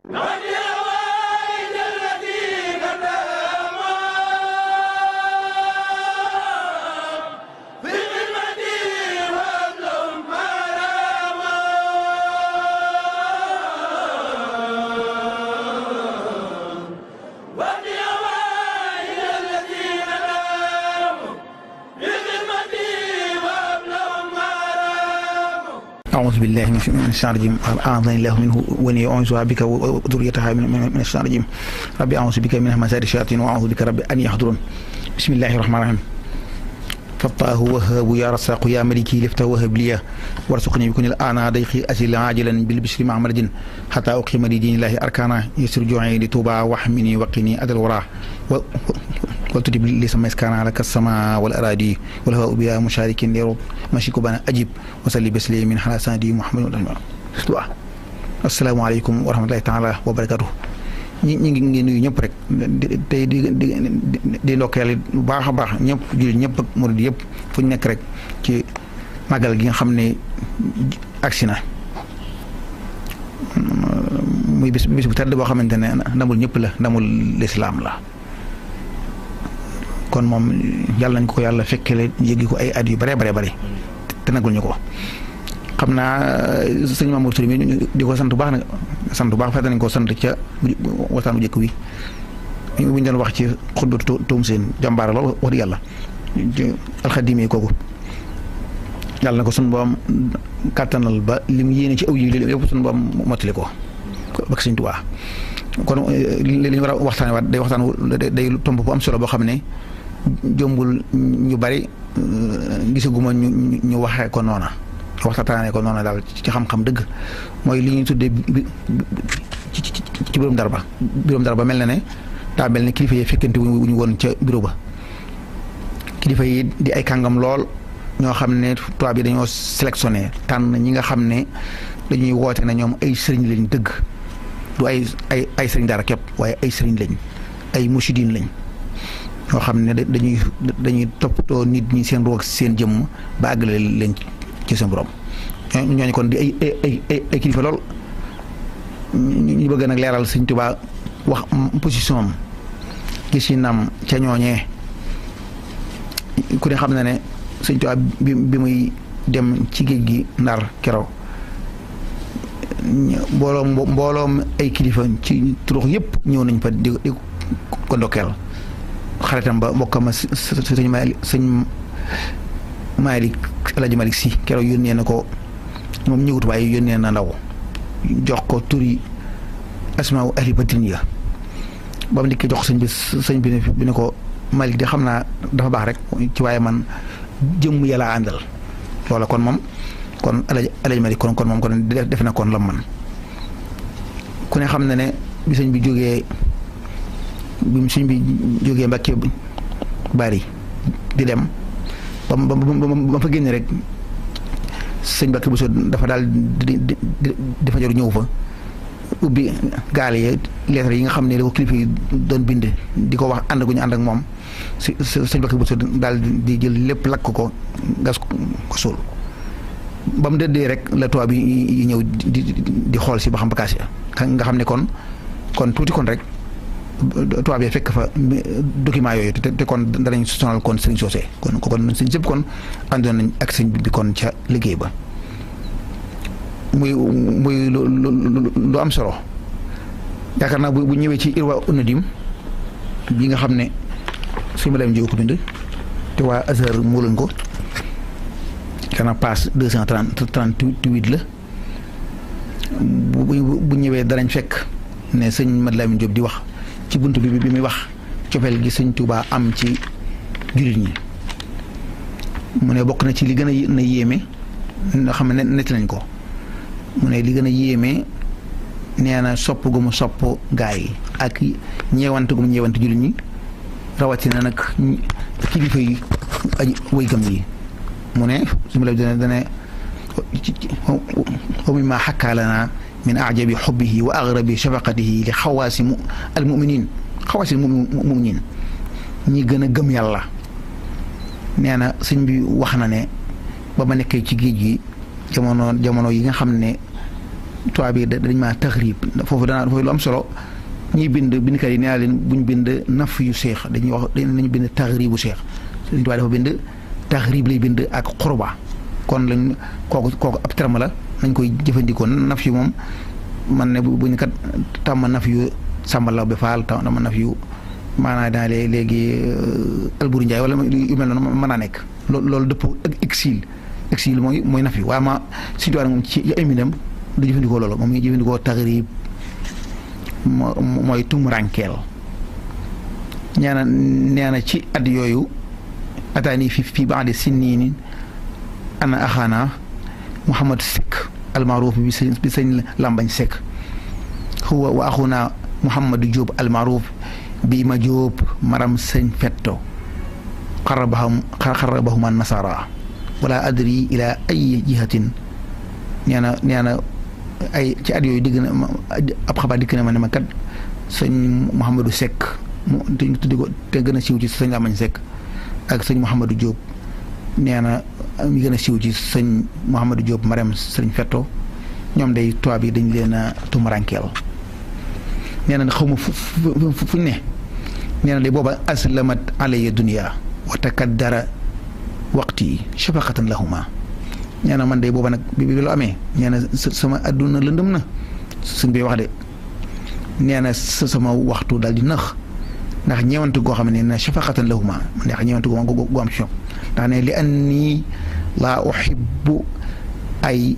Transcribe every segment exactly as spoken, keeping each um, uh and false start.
أعوذ بالله من الشيطان الرجيم أعاذني الله منه وإني أعوذ بك وذريتها من الشيطان الرجيم ربي أعوذ بك من همزات الشياطين وأعوذ بك ربي أن يحضرون بسم الله الرحمن الرحيم فالله وهاب يا رزاق يا ملكي لفته وهب لي وارزقني بكون الآن ضيقي أزل عاجلا بالبشر مع مرج حتى أقيم لدين الله أركانا يسر جوعي لتوبة واحمني وقني أدى الورى والتجب لي سما كان على السماء والأراضي والهواء بها مشارك لرب مشيك بنا أجب وصلي بسلي من حسن دي محمد السلام عليكم ورحمة الله تعالى وبركاته ñi ñi ngi nuyu ñëpp rek tey di di di ndokkeel bu baax a baax ñëpp jullit ñëpp ak murid yëpp fu ñu nekk rek ci màggal gi nga xam ne agsi na muy bis bis bu tedd boo xamante ne ndamul ñëpp la ndamul lislaam la kon moom yàlla nañ ko yàlla fekkele yëgi ko ay at yu bare bare bare te nagul ñu ko xam naa sëñ Mamour Touré mi di ko sant bu baax nag sant bu baax fekk nañ ko sant ca waxtaanu jëkk wi bu ñu doon wax ci xutbatu tuum seen jàmbaara lool wax di yàlla alxadimi kooku yàlla na ko sunu boom kàttanal ba li mu yéene ci aw yi li yëpp sunu boom mottali ko bak sëñ Tuubaa kon li ñu war a waxtaane waat day waxtaan day tomb bu am solo boo xam ne jombul ñu bari gisaguma ñu ñu waxee ko noona waxtaanee ko noona daal ci xam-xam dëgg mooy li ñuy tuddee ci ci biirum dara ba biirum dara ba mel na ne daa mel ne kilifa yi fekkente wu ñu woon ca bureau ba kilifa yi di ay kàngam lool ñoo xam ne tubaab bi dañoo sélectionné tànn ñi nga xam ne dañuy woote na ñoom ay sëriñ lañ dëgg du ay ay ay sëriñ dara képp waaye ay sëriñ lañ ay musidin lañ ñoo xam ne dañuy dañuy toppatoo nit ñi seen roog seen jëmm ba àggale leen ci seen borom ñooñu kon di ay ay ay ay kilifa lool ñu bëgg nag leeral Sëriñ Tuubaa wax position am gis yi naam ca ñooñee ku ne xam na ne Sëriñ Tuubaa bi bi muy dem ci géej gi Ndar keroog mbooloom mbooloom ay kilifa ci turux yëpp ñëw nañ fa di di ko ndokkeel xaritam ba mbokkam sëñ Malick sëñ Malick El Hadj Malick si keroog yónnee na ko moom ñëwut waaye yónnee na ndaw jox ko turi asmaa ahli badrin ya ba mu dikkee jox sëñ bi sëñ bi ne ko Malick de xam naa dafa baax rek ci waaye man jëmm yàlla àndal loola kon moom kon El Hadj Malick kon kon moom kon def na kon lam man ku ne xam na ne bi sëñ bi jógee bi sëñ bi jógee Mbàkke bari di dem ba ba ba fa génne rek sëñ Mbàkke Buso dafa daal di di di fajaru ñëw fa ubbi gaal yi lettre yi nga xam ne da ko kilifa yi doon bind di ko wax ànd gu ñu ànd ak moom si sëñ Mbàkke Buso daal di jël lépp lakk ko gas ko suul ba mu dëddee rek la tubaab yi ñëw di di xool si ba xam bakaas ya nga xam ne kon kon tuuti kon rek tubaab yi fekk fa document yooyu te te kon danañ sonal kon sëriñ soosé kon kon sëñ sëpp kon àndoon nañ ak sëñ bi kon ca liggéey ba muy muy lu lu am solo yaakaar naa bu bu ñëwee ci Irwa Unadim bi nga xam ne suñu ma dem jiw ko bind te waa Azhar moo leen ko kana passe deux cent trente trente-huit la bu bu ñëwee danañ fekk ne sëñ Mad Lamin Jóob di wax ci bunt bi bi muy wax cofeel gi sëñ Tuubaa am ci jullit ñi mu ne bokk na ci li gën a na yéeme nga xam ne netti nañ ko mu ne li gën a yéeme nee na sopp gu mu sopp gaa yi ak ñeewante gu mu ñeewante jullit ñi rawatina nag kilifa yi ay way gëm yi mu ne su ma la dana dana wa mimma xakkaa lanaa min ajabi xubbihi wa agrabi shafaqatihi li xawaasi mu al muminin xawaasi muminin ñi gën a gëm yàlla nee na sëñ bi wax na ne ba ma nekkee ci géej gi jamono jamono yi nga xam ne tubaab bi dañ maa taxrib foofu danaa foofu lu am solo ñuy bind bindkat yi nee naa leen buñ bind naf yu seex dañuy wax dañu bind taxribu seex Sëriñ Tuubaa dafa bind taxrib lay bind ak xurba kon lañ kooku kooku ab terme la nañ koy jëfandikoo naf yu moom man ne bu ñu kat tàmm naf yu sàmbalaw bi faal tàmm naf yu maanaam daa léegi Alburi Njaay wala yu mel noonu mën naa nekk loolu loolu dëpp ak exil exil mooy mooy naf yu waaye ma Sëriñ Tuubaa moom ci ay mbindam du jëfandikoo loolu moom ngi jëfandikoo taxrib mooy tumurankeel ñaana nee na ci at yooyu ataani fi fi baadi sinniin ana axaana Muhammad Seck almaaruf bi sëñ bi sëñ Lambañ Seck huwa wa axuna Muhammadu Jóob almaaruf bi ma Jóob maram sëñ fetto xarabahum xarabahuma nasara wala adri ila ay jihatin nee na nee na ay ci at yooyu digg na ab xabaar dikk na ma ne ma kat sëñ Mouhamadou Seck mu tuddi ko te gën a siiw ci sëñ Lamañ Seck ak sëñ Mouhamadou Diop nee na mi gën a siiw ci sëñ Mouhamadou Diop Marème sëñ Fetto ñoom day tubaab yi dañ leen a tumurankeel nee na xaw ma fu fu fuñ ne nee na day booba aslamat alaya dunia wa takaddara waqti shafaqatan lahuma nee na man de booba nag bi bi lu amee nee na sama adduna lëndëm na suñ bi wax de nee na sama waxtu daal di nax ndax ñeewante goo xam ne nee na shafaqatan lahuma ndax ñeewante goo gu am ci ñoom ndax ne li anni laa uhibbu ay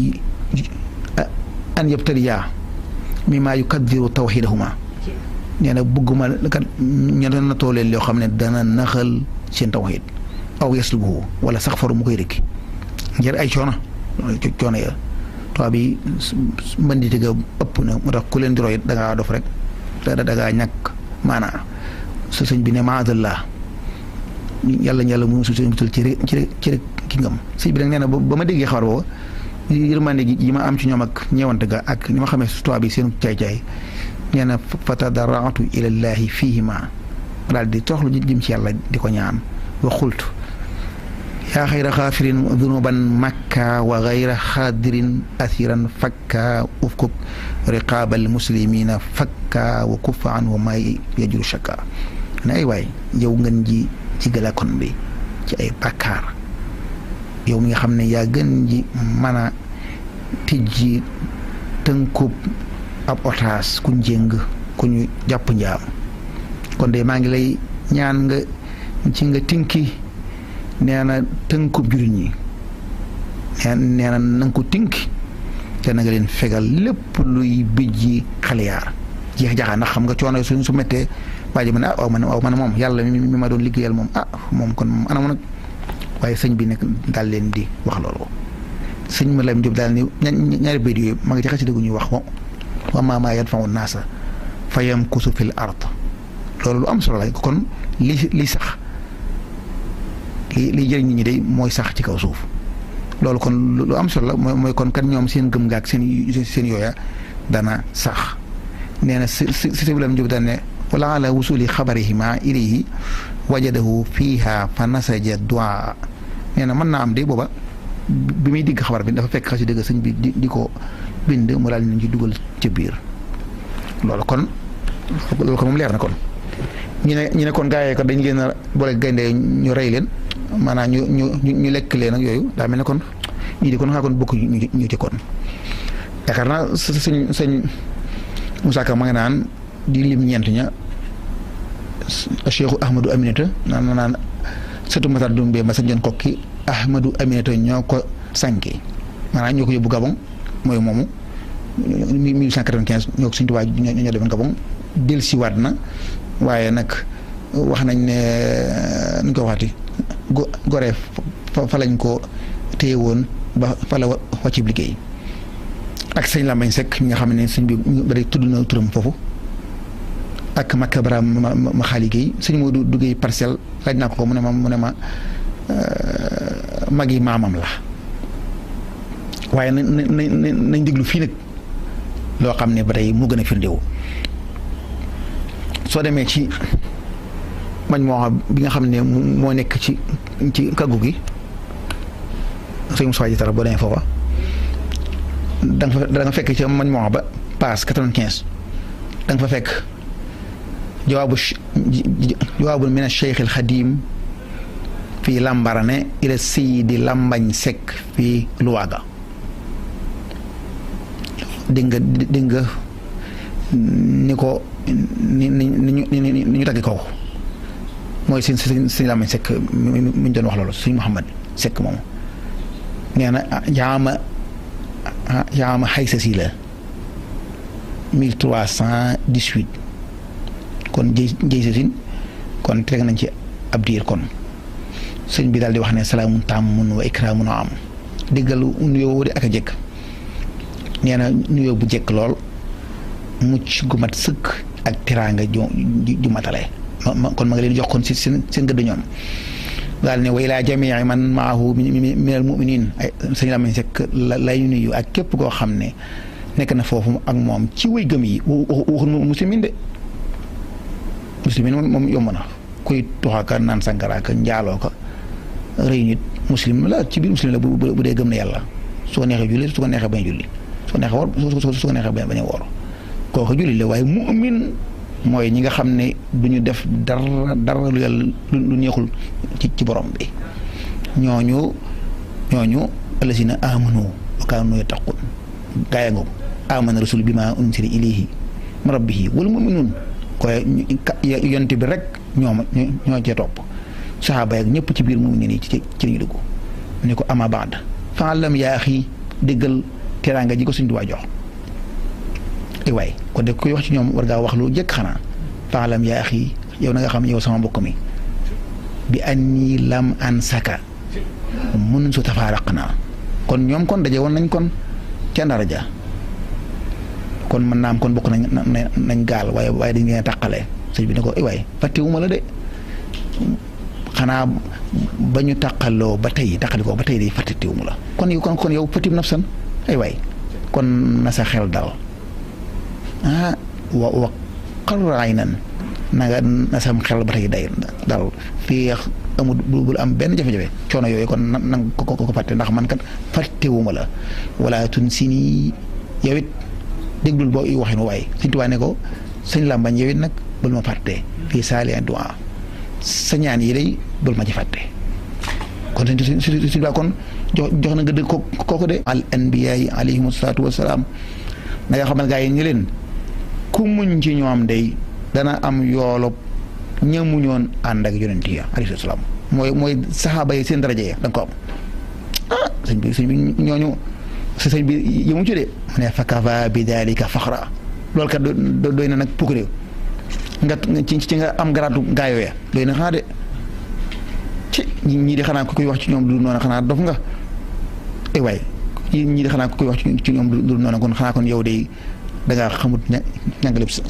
an yabtaliya mimma yukaddiru tawxidahuma nee na bëgguma kat ñu na tooleen yoo xam ne dana naxal seen tawxid aw yaslubuhu wala sax faru mu koy rëkki ngir ay coono coono ya tubaab bi mbandite ga ëpp na moo tax ku leen di roy da ngaa dof rek da da ngaa ñàkk maanaa su sëñ bi ne maadallah yàlla yàlla mu su sëñ bi ci rek ci rek ci rek ki ngam sëñ bi nag nee na ba ma déggee xabar booba yërmande gi yi ma am ci ñoom ak ñeewante ga ak ni ma xamee su tubaab bi seen caay-caay nee na fa tadarraatu ilallahi fiihima daal di toroxlu jëm ci yàlla di ko ñaan wa xultu yaa xayra xaafirin dunuban makka wa xayra xaadirin asiran fakka ufkuk riqaabal muslimina fakka wa kuffa an wa may yajuru shakka ne ay waay yow ngeen ji ci galakon bi ci ay bakkaar yow mi nga xam ne yaa gën ji mën a tijji tënkub ab otaas ku njëng ku ñu jàpp njaam kon de maa ngi lay ñaan nga ci nga tinki nee na tënkub jullit ñi nee nee na na nga ko tinki te na nga leen fegal lépp luy bijji xaliyaar jeex jaxaa ndax xam nga coono suñ su méttee waa ji ma ne ah waaw man waaw man moom yàlla mi mi ma doon liggéeyal moom ah moom kon moom anam nag waaye sëñ bi nekk daal leen di wax loolu sëñ ma lam Jóob daal ni ñaari béy yooyu ma ngi ci xasida gu ñuy wax wa maa maa yanfa'u naasa fa yamkusu fil ard loolu lu am solo la kon li li sax li li jëriñ nit ñi day mooy sax ci kaw suuf loolu kon lu am solo la mooy mooy kon kat ñoom seen gëm nga ak seen seen yooya dana sax nee na si si si lam Jóob daal ne wala ala wusuli xabarihima ilayhi wajadahu fiiha fa nasaja du'a nee na mën naa am de booba bi muy digg xabar bi dafa fekk xasi dëgg sëñ bi di di ko bind mu daal nañ ci dugal ca biir loolu kon loolu kon moom leer na kon ñu ne ñu ne kon gaa yee ko dañ leen a boole gaynde ñu rey leen maanaam ñu ñu ñu lekk leen ak yooyu daa mel ne kon ñii di kon xaa kon bokk ñu ñu ci kon yaakaar naa sëñ sëñ Moussa Ka ma nga naan di lim ñeent ña Cheikhu Ahmadou Aminata naan na naan sëtu Matar Dumbe ma sa jon kokki Ahmadou Aminata ñoo ko sànki maanaam ñoo ko yóbbu Gabon mooy moomu mille huit cent quatre-vingt-quinze ñoo ko Sëñ Tuubaa ñoo ñoo demoon Gabon dellusiwaat na waaye nag wax nañ ne nuñ ko waxati go goree fa fa lañ ko téye woon ba fa la wàcc liggéey ak sëñ Lambañ Seck mi nga xam ne sëñ bi bari tudd na turam foofu ak Makka Bara ma ma xaali Guèye sëñ moo du duggee parcelle laaj naa ko ko mu ne ma mu ne ma magi maamam la waaye nañ nañ nañ déglu fii nag loo xam ne ba tey mu gën a firndéewu soo demee ci mañ moo xam bi nga xam ne moo nekk ci ci kaggu gi sëñ Moussa Diatara boo demee foofa da nga fa da nga fekk ca mañ moo ba passe quatre-vingt-quinze da nga fa fekk jawaabu jawaabu min ash-Shaykh al-Khadim fii Lambarane ila Seydi Lambañ Sekk fii Luwaga dégg nga dégg nga ni ko ni ni ni ni ñu tagge kooku mooy seen seen seen Lambañ Sekk mi ñu doon wax loolu suñu Muhammad Sekk moom nee na jaama jaama xaysasi la mille trois cent dix-huit kon jëy jëy sasin kon teg nañ ci ab diir kon sëñ bi daal di wax ne salaamun taamun wa ikraamun am déggal nuyoo di ak a jekk nee na nuyoo bu jekk lool mucc gu mat sëkk ak teraanga ju ju matale kon ma nga leen jox kon si seen seen gëdd ñoom daal ne wa ilaa jamii man maahu minal muminin ay sëñ Lambañ Sekk lay nuyu ak képp koo xam ne nekk na foofu ak moom ci way gëm yi waxul muslimin de muslimin moom yomb na kuy tuxaaka naan sangaraaka njaaloo ka rëy nit muslim la ci biir muslim la bu dee gëm na yàlla su ko neexee julli su ko neexee bañ julli su ko neexee woor su ko neexee bañ a woor kooku julli la waaye mu'min mooy ñi nga xam ne du ñu def dara dara lu yàlla lu neexul ci ci borom bi ñooñu ñooñu allazina amanu wa kaanu yattaqun gaaya ngoog amana rasul bi ma unsila ilayhi min rabbihi wal mu'minun koy yonte bi rek ñoom ñoo cee topp saxaaba yak ñëpp ci biir mu'minin yi ci ci lañu dugg ne ko ama baad fa'lam yaa axi déggal teraanga ji ko suñ duwaa jox ay waay kon de koy wax ci ñoom war ngaa wax lu jëkk xanaa fa'lam yaa axi yow na nga xam yow sama mbokk mi bi anni lam ansaka mun su tafaaraqna kon ñoom kon daje woon nañ kon ca daraja kon mën naa am kon bokk nañ nañ gaal waaye waaye dañ leen tàqale sëñ bi ne ko ay waay fàttewuma la de xanaa ba ñu tàqaloo ba tey tàqali ko ba tey day fàttewuma la kon yow kon kon yow fatim nafsan ay waay kon na sa xel dal ah wa wa qarra aynan na nga na sam xel ba tey day dal fii amul bul am benn jafe-jafe coono yooyu kon na na ko ko fàtte ndax man kat fàttewuma la wala tun si nii yow it déglul boo waxin waaye Sëñ Tuubaa ne ko sëñ Lambañ yow it nag bul ma fàtte fii saali en du'a sa ñaan yi day bul ma ci fàtte kon sëñ Sëñ Tuubaa kon jox jox na nga dëgg ko kooku de al anbiyaa yi alayhimu salaatu wasalaam na nga xamal gaa yi ñu leen ku muñ ci ñoom day dana am yoolub ñamuñoon ànd ak yonent yi alayhi salaam mooy mooy saxaaba yi seen daraja yi da nga ko am ah sëñ bi sëñ bi ñooñu sa sëñ bi yëmu ci de mu ne fa kafa bi dalika faxra loolu kat doy na nag pukkure nga ci ci nga am garaatu gaayoo ya doy na xanaa de ci ñii di xanaa ku koy wax ci ñoom du noonu xanaa dof nga ay waay ñii di xanaa ku koy wax ci ñoom du noonu kon xanaa kon yow de da ngaa xamut ña ñàngaleb s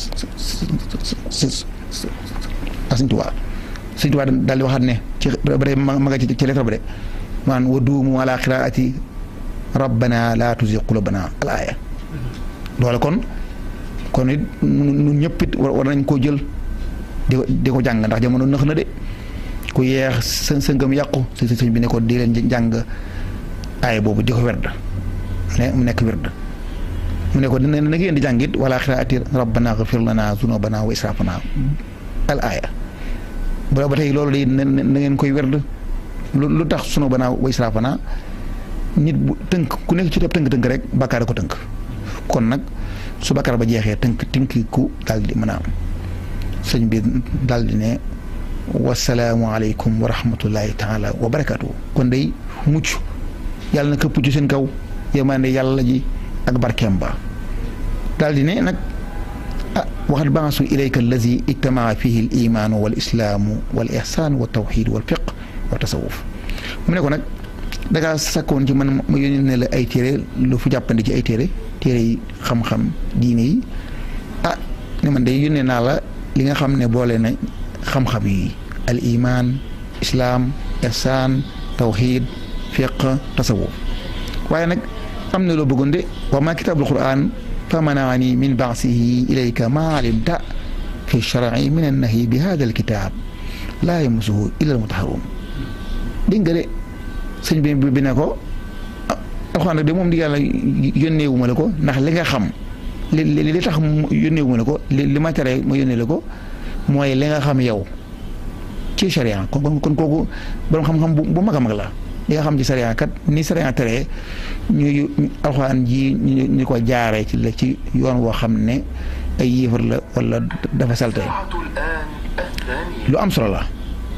Sëñ Tuubaa Sëñ Tuubaa daal di waxaat ne ci ba tey ma nga ci ci lettre ba de man wa duumu ala qiraati rabbana la tuzigh qulubana al aaya loolu kon kon it ñun ñëpp it war nañ koo jël di ko di ko jàng ndax jamono nëx na de ku yeex sa sa ngëm yàqu si sëñ bi ne ko di leen jàng aaya boobu di ko werd ne mu nekk werd mu ne ko na ngeen di jàngit wala qiraati rabbana ghfir lana zunubana wa israfana al aaya ba ba tey loolu day na ngeen koy werd lu tax zunubana wa israfana nit bu tënk ku nekk ci tënk-tënk rek bàkkaar ko tënk kon nag su bàkkaar ba jeexee tënk tënki ku daal di mën a am sëñ bi daal di ne wasalaamu aleykum wa rahmatullahi taala wa barakatuhu kon day mucc yàlla na këpp ci seen kaw yërmande yàlla ji ak barkeem ba daal di ne nag ah waxat baasu ilayka allazi ijtamaa fihi al imaanu wal islaamu wal ihsaan wa tawxiid wal fiq wa tasawuf mu ne ko nag dangaa sakkoon ci man ma yónnee ne la ay téere lu fu jàppandi ci ay téere téere yi xam-xam diine yi ah ne man day yónnee naa la li nga xam ne boole na xam-xam yi al iman islaam ihsaan tawxiid fiq tasawuf waaye nag am na loo bëggoon de wa ma kitaabul qur'aan fa manaani min baasihi ilayka ma alimta fi shar'i min annahyi bi hada al kitaab laa yamassuhu illa al mutahharuun dégg nga de sëñ bi bi ne ko alxuraan de moom di yàlla yónneewu ma la ko ndax li nga xam li li li tax yónneewu ma la ko li li ma tere ma yónnee la ko mooy li nga xam yow ci sharia kon kon kooku borom xam-xam bu bu mag a mag la li nga xam ci sharia kat ni sharia tere ñu alxuraan ji ñu ñu ko jaaree ci la ci yoon woo xam ne ay yéefar la wala dafa salte lu am solo la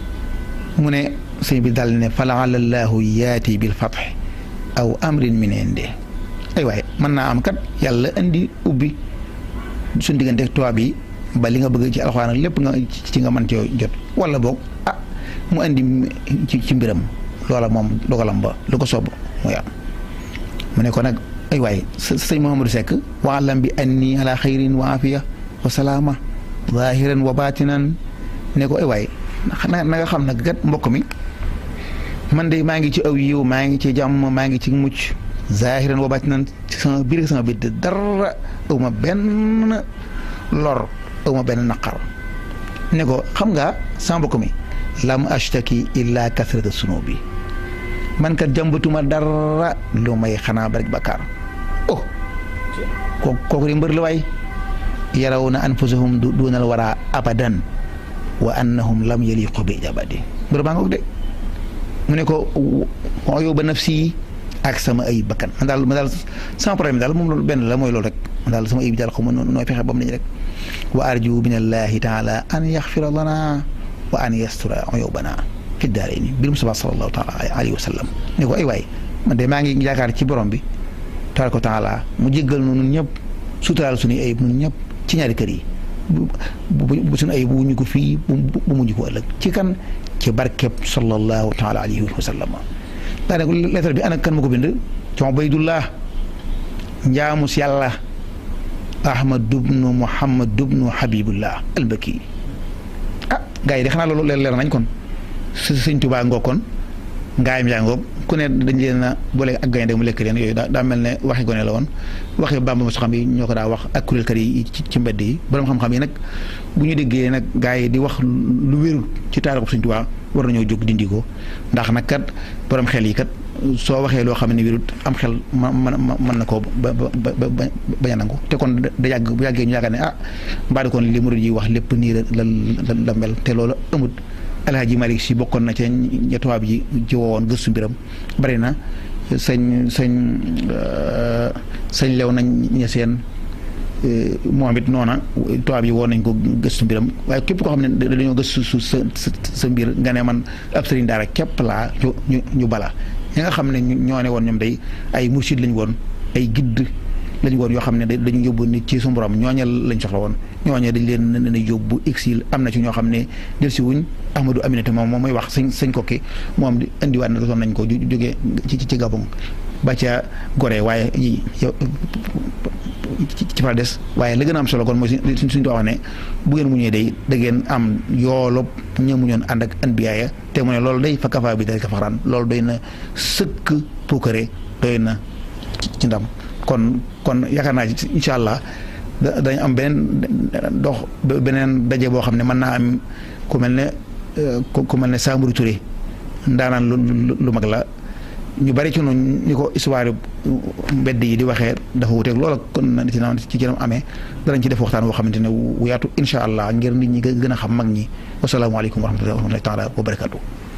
mu ne sëñ bi dal ne fa laala llaahu yaati bil fath aw amrin min indi ay waaye mën naa am kat yàlla indi ubbi suñ diggante tubaab yi ba li nga bëgg ci alxuraan lépp nga ci nga mën cee jot wala boog ah mu indi ci ci mbiram loola moom dogalam ba lu ko soob muy am mu ne ko nag ay waay sëñ Mouhamadou Seck waalam bi anni ala xayrin wa afiya wa salaama zahiran wa batinan ne ko ay waay na nga xam nag kat mbokk mi man de maa ngi ci aw yiw maa ngi ci jàmm maa ngi ci mucc zahiran wa batinan ci sama biir sama biir dara awma benn lor awma benn naqar ne ko xam nga sama mbokk mi lam ashtaki illa kasrata sunubi man kat jàmbatuma dara lu may xanaa bari bakkaar oh ko kooku di mbër la waay yarawna anfusahum dunal wara abadan wa annahum lam yaliqu bi jabadi mbër baa ngoog de mu ne ko yow ba nafsi ak sama ay bakkan man daal man daal sama problème daal moom loolu benn la mooy loolu rek man daal sama ay bi daal xaw ma nooy fexe ba mu nañ rek wa arju min allahi taala an yaxfira lana wa an yastura uyubana fi daarayni bil Mustafa sallallahu taala alayhi wa sallam ne ko ay waay man de maa ngi yaakaar ci borom bi tabaraka wa taala mu jéggal nu ñun ñëpp suturaal suñuy ayib ñun ñëpp ci ñaari kër yi bu bu suñu ayib bu wuñu ko fii bu mujj ko ëllëg ci kan ci barkeb sallallahu taala alayhi wa sallam daa ne ko lettre bi ana kan ma ko bind ci Ubaydullah njaamus yàlla Ahmad dubnu Muhammad dubnu Habibullah albaki ah gars yi de xanaa loolu leer leer nañ kon sëñ Tuubaa ngoog kon ngaayam yaa ngoog ku ne dañ leen a boole ak gaynde mu lekk leen yooyu daa daa mel ne waxi gone la woon waxi Bàmba mos xam yi ñoo ko daa wax ak kuréelkat yi ci mbedd yi borom xam-xam yi nag bu ñu déggee nag gars yi di wax lu wérul ci taarixu sëñ Tuubaa war nañoo jóg dindi ko ndax nag kat borom xel yi kat soo waxee loo xam ne wérut am xel ma man mën na koo ba ba ba bañ a nangu te kon da yàgg bu yàggee ñu yaakaar ne ah mbaadi kon li murid yi wax lépp nii la la la mel te loolu amut. Alhaji Malick Si bokkoon na ca ña tubaab yi ci woowoon gëstu mbiram bari na sëñ sëñ sëñ lew nañ ña seen moom it noona tubaab yi woon nañ ko gëstu mbiram waaye képp koo xam ne dañoo gëstu su sa sa mbir nga ne man ab sëriñ daara képp laa ñu ñu ñu bala ñi nga xam ne ñoo ne woon ñoom day ay mursid lañ woon ay gidd lañ woon yoo xam ne dañu yóbbu nit ci suñu borom ñooñe lañ soxla woon ñooñe dañ leen ne ne yóbbu exil am na ci ñoo xam ne del si wuñ Ahmadou Aminata moom moom mooy wax sëñ sëñ kokki moom di indiwaat na doon nañ ko jógee ci ci Gabon ba ca Gorée waaye yi ci fa des waaye la gën a am solo kon mooy suñ suñ wax ne bu ngeen mu ñëwee day da ngeen am yoolub ña mu ñoon ànd ak anbiyaaya te mu ne loolu day fa kafa bi day kafaxaraan loolu doy na sëkk puukare doy na ci ndam kon kon yaakaar naa incha allah dañ am beneen dox beneen daje boo xam ne mën naa am ku mel ne ku mel ne Samori Touré ndaanaan lu lu mag la ñu bari ci noonu ñu ko histoire mbedd yi di waxee dafa wuteeg loola kon na ci naan ci jërëm amee danañ ci def waxtaan boo xamante ne wu yaatu incha allah ngir nit ñi gën a xam mag ñi wasalaamaaleykum wa rahmatullahi taala wa barakatu